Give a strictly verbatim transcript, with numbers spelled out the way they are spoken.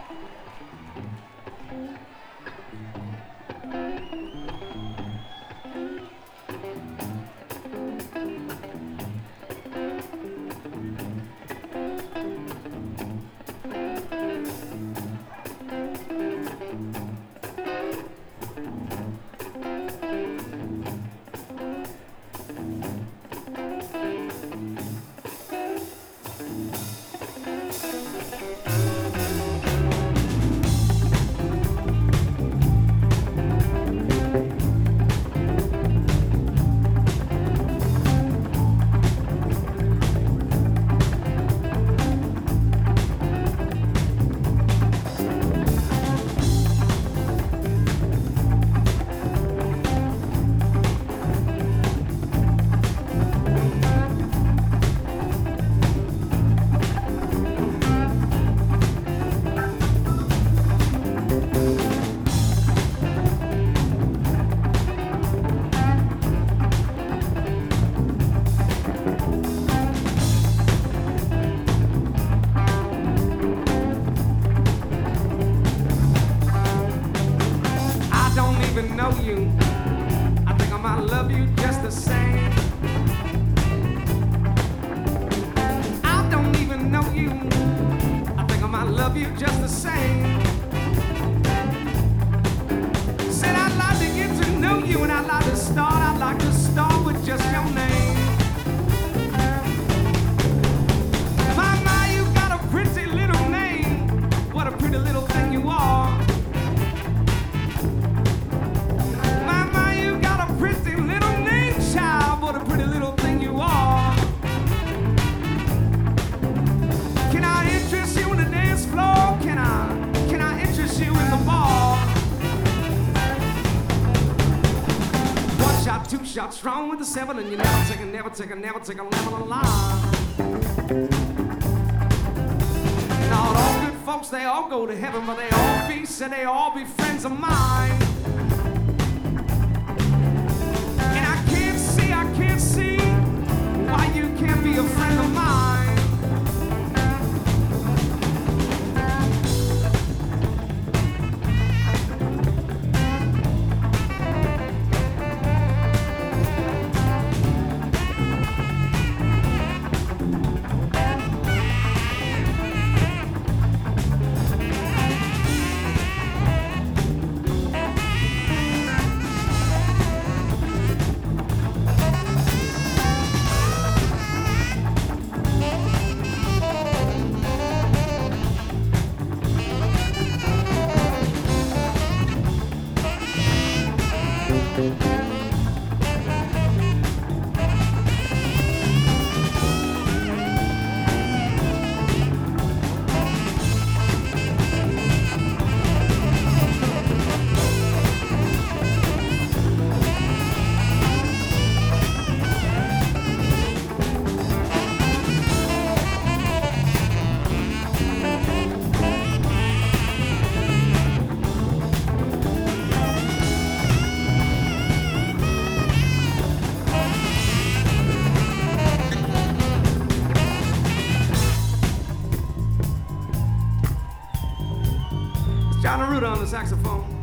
Know you, I think I might love you just the same. I don't even know you, I think I might love you just the same. Said I'd like to get to know you, and I'd like to start, I'd like to start with just your name. My, my, you got a pretty little name, what a pretty little thing you are. Two shots wrong with the seven, and you never take a, never take a, never take a level of line. Not all good folks, they all go to heaven, but they all be, said they all be friends of mine. And I can't see, I can't see why you can't be a friend of mine. John Arruda on the saxophone.